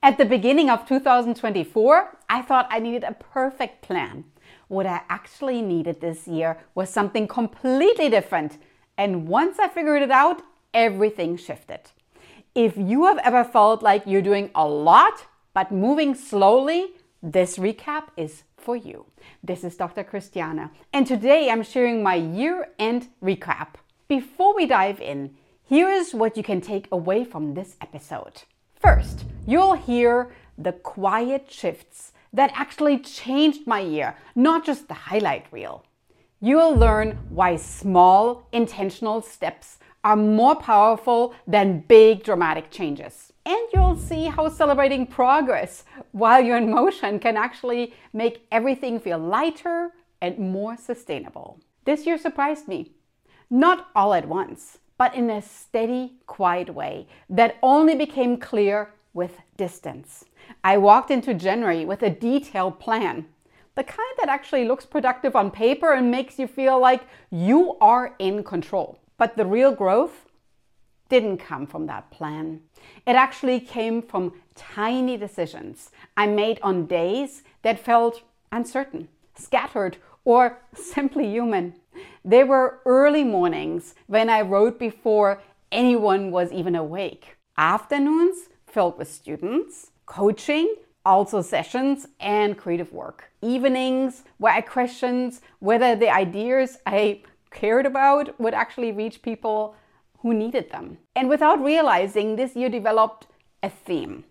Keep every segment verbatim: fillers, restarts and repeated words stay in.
At the beginning of two thousand twenty-four, I thought I needed a perfect plan. What I actually needed this year was something completely different. And once I figured it out, everything shifted. If you have ever felt like you're doing a lot, but moving slowly, this recap is for you. This is Doctor Christiane, and today I'm sharing my year-end recap. Before we dive in, here is what you can take away from this episode. First, you'll hear the quiet shifts that actually changed my year, not just the highlight reel. You'll learn why small, intentional steps are more powerful than big, dramatic changes. And you'll see how celebrating progress while you're in motion can actually make everything feel lighter and more sustainable. This year surprised me. Not all at once, but in a steady, quiet way that only became clear with distance. I walked into January with a detailed plan. The kind that actually looks productive on paper and makes you feel like you are in control. But the real growth didn't come from that plan. It actually came from tiny decisions I made on days that felt uncertain, scattered, or simply human. There were early mornings when I wrote before anyone was even awake. Afternoons filled with students, coaching, also sessions and creative work. Evenings where I questioned whether the ideas I cared about would actually reach people who needed them. And without realizing, this year developed a theme: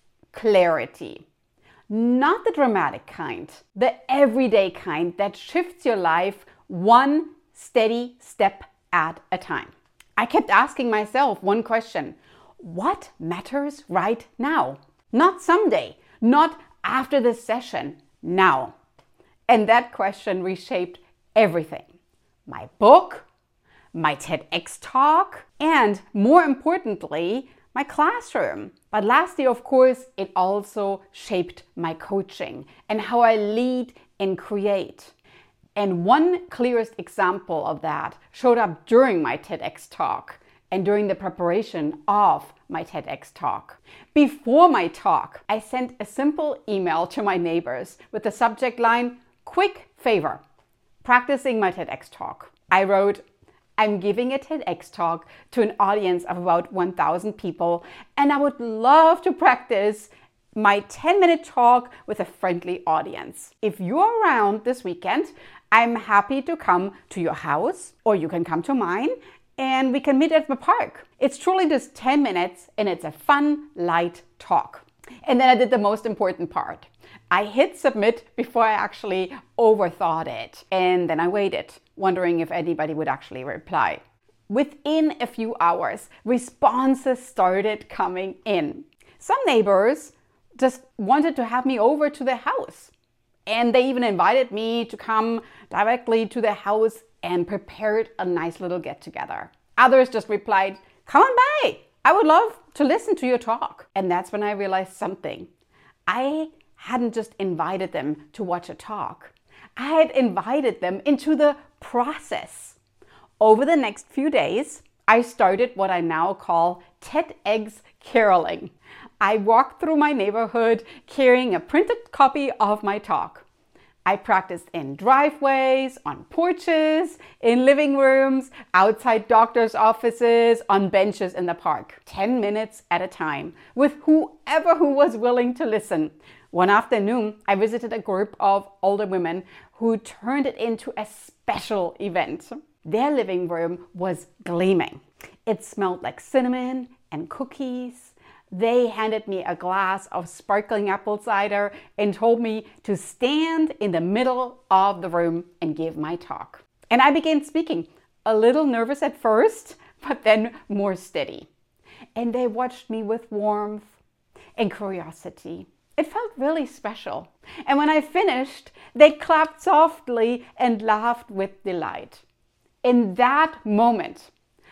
clarity. Not the dramatic kind, the everyday kind that shifts your life one steady step at a time. I kept asking myself one question: what matters right now? Not someday, not after this session, now. And that question reshaped everything. My book, my TEDx talk, and more importantly, my classroom. But lastly, of course, it also shaped my coaching and how I lead and create. And one clearest example of that showed up during my TEDx talk and during the preparation of my TEDx talk. Before my talk, I sent a simple email to my neighbors with the subject line, "Quick favor, practicing my TEDx talk." I wrote, "I'm giving a TEDx talk to an audience of about one thousand people, and I would love to practice my ten minute talk with a friendly audience. If you're around this weekend, I'm happy to come to your house, or you can come to mine, and we can meet at the park. It's truly just ten minutes, and it's a fun, light talk." And then I did the most important part. I hit submit before I actually overthought it. And then I waited, wondering if anybody would actually reply. Within a few hours, responses started coming in. Some neighbors just wanted to have me over to their house. And they even invited me to come directly to their house and prepared a nice little get together. Others just replied, "Come on by. I would love to listen to your talk." And that's when I realized something. I hadn't just invited them to watch a talk. I had invited them into the process. Over the next few days, I started what I now call TEDx caroling. I walked through my neighborhood carrying a printed copy of my talk. I practiced in driveways, on porches, in living rooms, outside doctors' offices, on benches in the park, ten minutes at a time, with whoever who was willing to listen. One afternoon, I visited a group of older women who turned it into a special event. Their living room was gleaming. It smelled like cinnamon and cookies. They handed me a glass of sparkling apple cider and told me to stand in the middle of the room and give my talk. And I began speaking, a little nervous at first, but then more steady. And they watched me with warmth and curiosity. It felt really special. And when I finished, they clapped softly and laughed with delight. In that moment,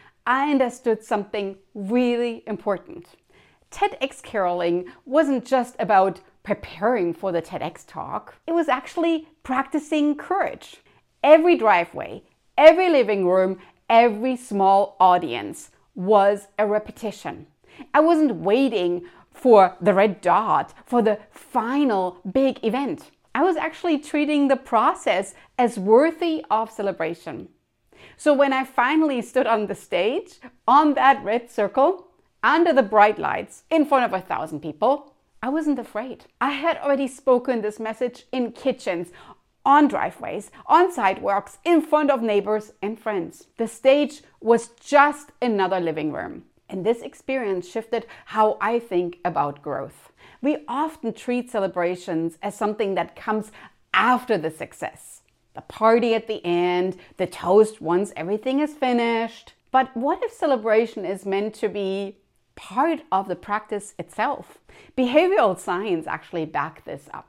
I understood something really important. TEDx caroling wasn't just about preparing for the TEDx talk. It was actually practicing courage. Every driveway, every living room, every small audience was a repetition. I wasn't waiting for the red dot, for the final big event. I was actually treating the process as worthy of celebration. So when I finally stood on the stage, on that red circle, under the bright lights, in front of a thousand people, I wasn't afraid. I had already spoken this message in kitchens, on driveways, on sidewalks, in front of neighbors and friends. The stage was just another living room. And this experience shifted how I think about growth. We often treat celebrations as something that comes after the success. The party at the end, the toast once everything is finished. But what if celebration is meant to be part of the practice itself? Behavioral science actually back this up.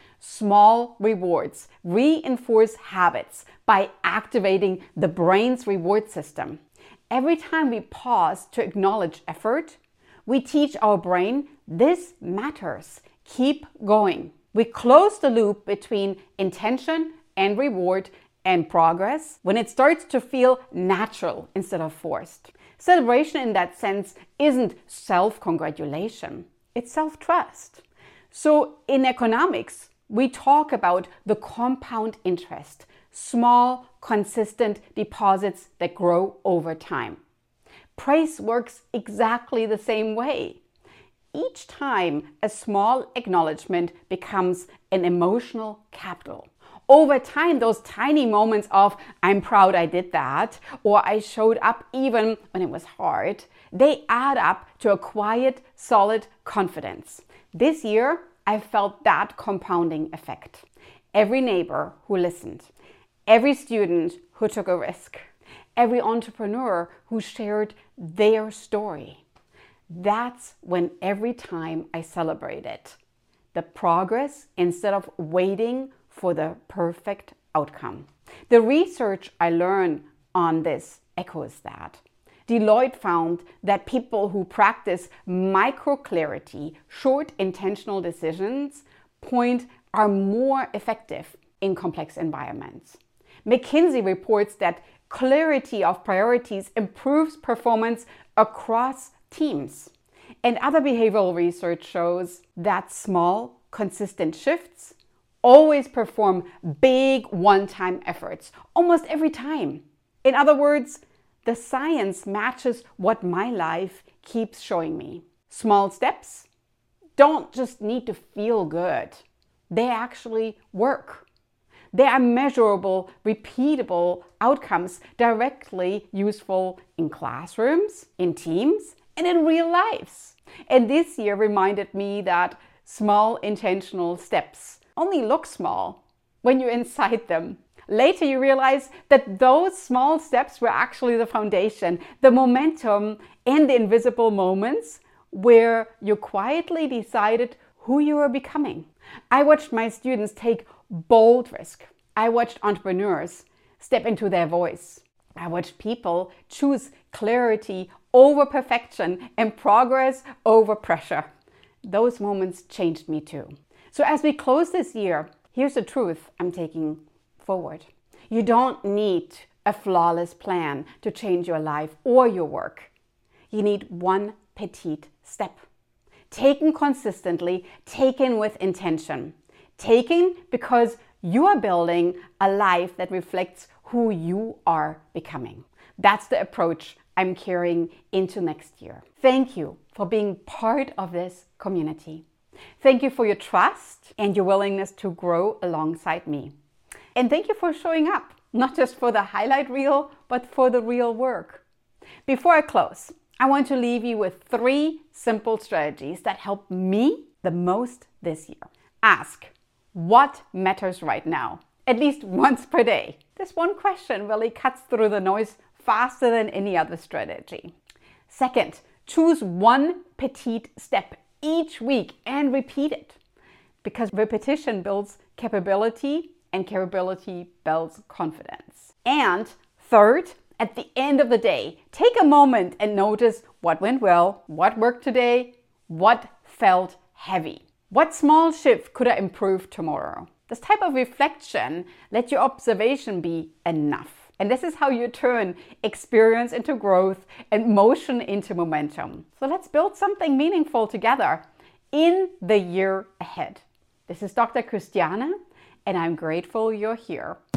Small rewards reinforce habits by activating the brain's reward system. Every time we pause to acknowledge effort, we teach our brain this matters. Keep going. We close the loop between intention and reward and progress when it starts to feel natural instead of forced. Celebration in that sense isn't self-congratulation, it's self-trust. So in economics, we talk about the compound interest, small, consistent deposits that grow over time. Praise works exactly the same way. Each time a small acknowledgement becomes an emotional capital. Over time, those tiny moments of "I'm proud I did that" or "I showed up even when it was hard," they add up to a quiet, solid confidence. This year, I felt that compounding effect. Every neighbor who listened, every student who took a risk, every entrepreneur who shared their story. That's when every time I celebrated the progress instead of waiting for the perfect outcome. The research I learned on this echoes that. Deloitte found that people who practice micro-clarity, short intentional decisions, point are more effective in complex environments. McKinsey reports that clarity of priorities improves performance across teams. And other behavioral research shows that small, consistent shifts always perform big one-time efforts, almost every time. In other words, the science matches what my life keeps showing me. Small steps don't just need to feel good. They actually work. They are measurable, repeatable outcomes directly useful in classrooms, in teams, and in real lives. And this year reminded me that small intentional steps only look small when you're inside them. Later you realize that those small steps were actually the foundation, the momentum, and the invisible moments where you quietly decided who you were becoming. I watched my students take bold risk. I watched entrepreneurs step into their voice. I watched people choose clarity over perfection and progress over pressure. Those moments changed me too. So as we close this year, here's the truth I'm taking forward. You don't need a flawless plan to change your life or your work. You need one petite step. Taken consistently, taken with intention. Taken because you are building a life that reflects who you are becoming. That's the approach I'm carrying into next year. Thank you for being part of this community. Thank you for your trust and your willingness to grow alongside me. And thank you for showing up, not just for the highlight reel, but for the real work. Before I close, I want to leave you with three simple strategies that help me the most this year. Ask, what matters right now? At least once per day. This one question really cuts through the noise faster than any other strategy. Second, choose one petite step each week and repeat it, because repetition builds capability and capability builds confidence. And third, at the end of the day, take a moment and notice what went well, what worked today, what felt heavy. What small shift could I improve tomorrow? This type of reflection, let your observation be enough. And this is how you turn experience into growth and motion into momentum. So let's build something meaningful together. in the year ahead. This is Doctor Christiane, and I'm grateful you're here.